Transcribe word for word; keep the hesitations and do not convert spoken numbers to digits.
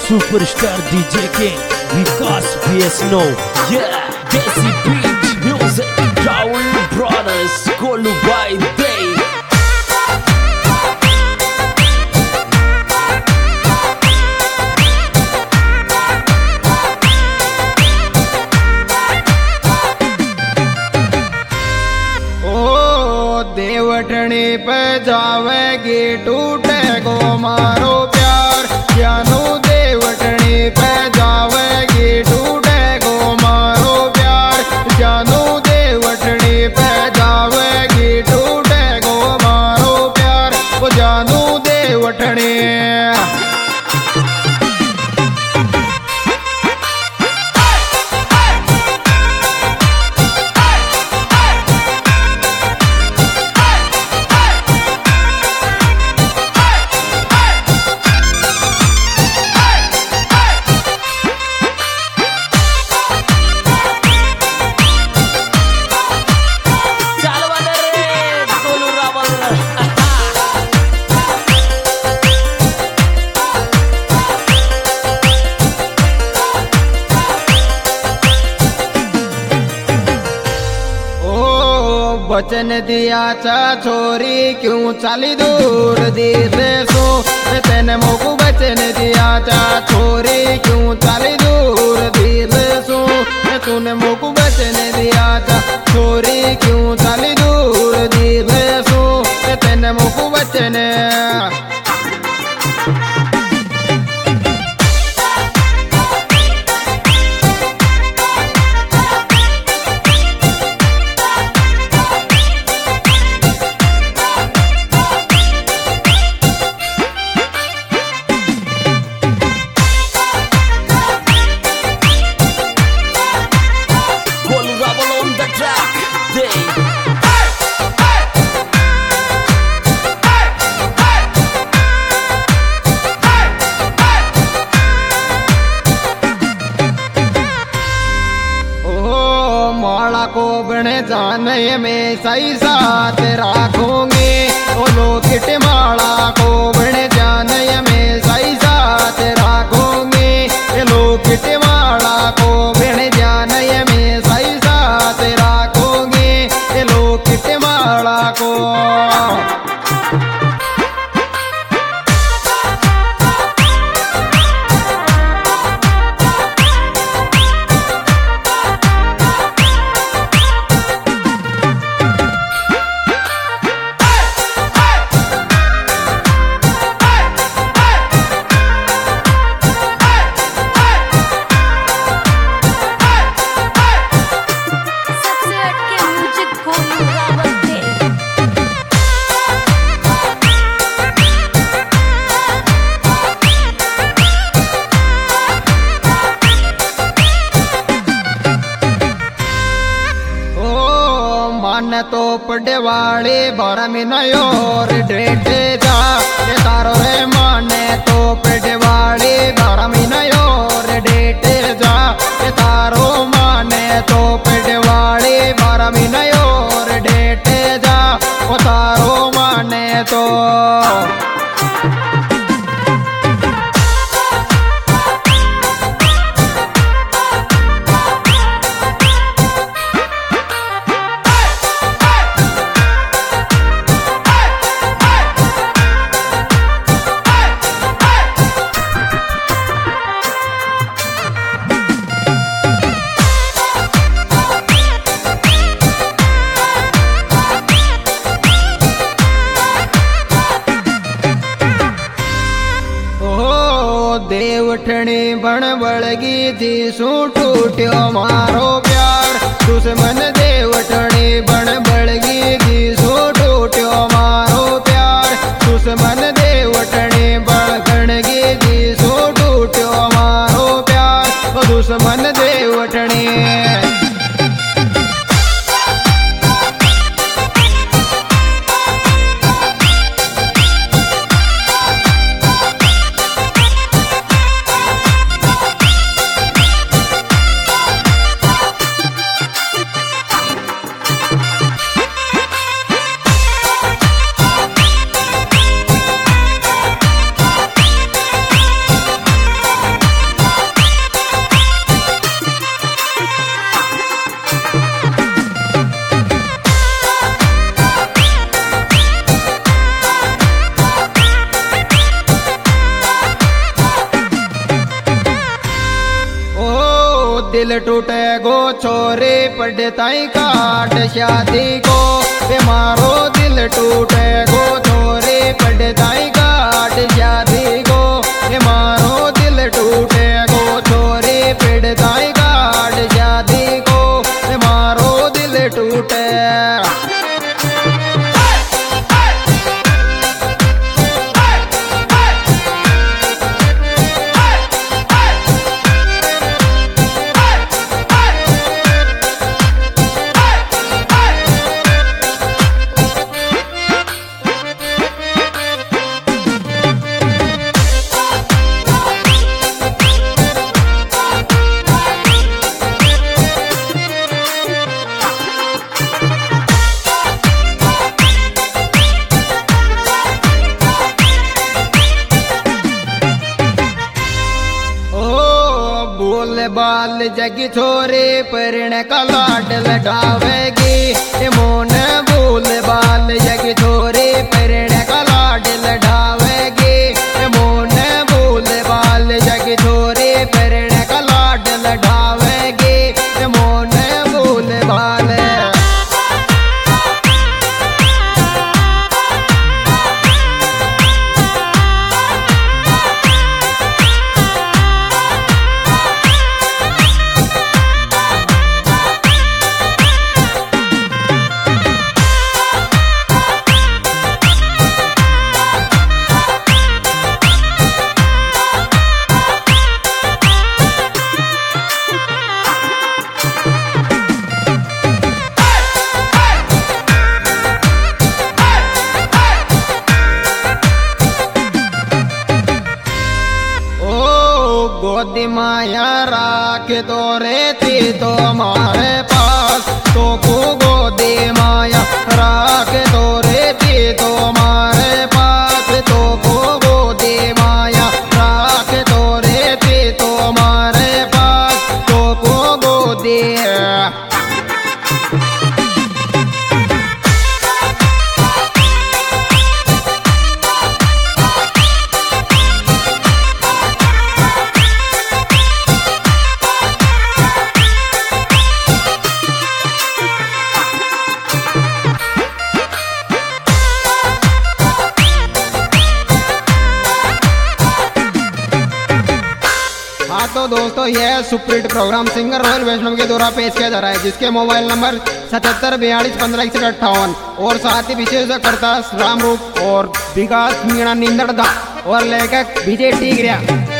Superstar DJ king Vikas BS no yeah Desi Beat Music Raul Brothers Golu by Day देवटनी पे जावेगी टूटे गो मारो प्यार जानू देवटनी पे जावेगी टूटे गो मारो प्यार जानू देवटनी पे जावेगी टूटे गो मारो प्यार वो जानू देवटनी वचन दिया चा छोरी क्यों चाली दूर दीसे सो तेने मोकू वचन दिया चा छोरी क्यों चाली दूर दीसे सो तूने मोकू वचन दिया चा छोरी क्यों चाली दूर दीसे सो तेने मोकू वचन को बने जाने में सही साथ राखोगे ओ लोकिट माला को बने जाने में सही साथ राखोगे लोकिट माला को बने जाने में सही साथ राखोगे लोकिट माला को तो पड़े वाले बारह मिनयोर डेटे जा ये तारो रे माने तो पड़े वाले बारह मिनयोर डेटे जा ये तारो माने तो पड़े वाले बारह मिनयोर डेटे जा वो तारो माने तो देवठणी बण बड़गी थी सू टूट्यो मारो प्यार दुश्मन देवठणी बण बड़गी थी सू टूट्यो मारो प्यार दुश्मन देवठणी बण गणगी थी सू टूट्यो मारो प्यार दुश्मन देवठणी दिल टूटे गो छोरे पढ़ताई काट शादी को रे मारो दिल टूटे गो छोरे पढ़ताई काट शादी को रे मारो दिल टूटे गो छोरे पढ़ताई काट शादी को रे मारो दिल टूटे। बाल जगी छोरे परिण का लाड लड़ावेगी मोन बोल बाल जगी छोरे परिण का लाड लड़ावेगी मोन बोल बाल जगी छोरे परिण का लाड लड़ावेगी मोन बोल बाल। गोदी माया राख तो रहती तो हमारे पास तो को गोदी माया राख तो रहती तो हमारे पास तो को गोदी माया राख तो रहती तो हमारे पास तो को गोदी। तो दोस्तों यह superhit programme singer royal Vaishnav के द्वारा पेश किया जा रहा है, जिसके मोबाइल नंबर सतहत्तर बयालीस पंद्रह इकसठ अट्ठावन और साथ ही विशेषकर्ता राम रूप और विकास मीणा निंदड़दा और लेखक विजय टीगरिया।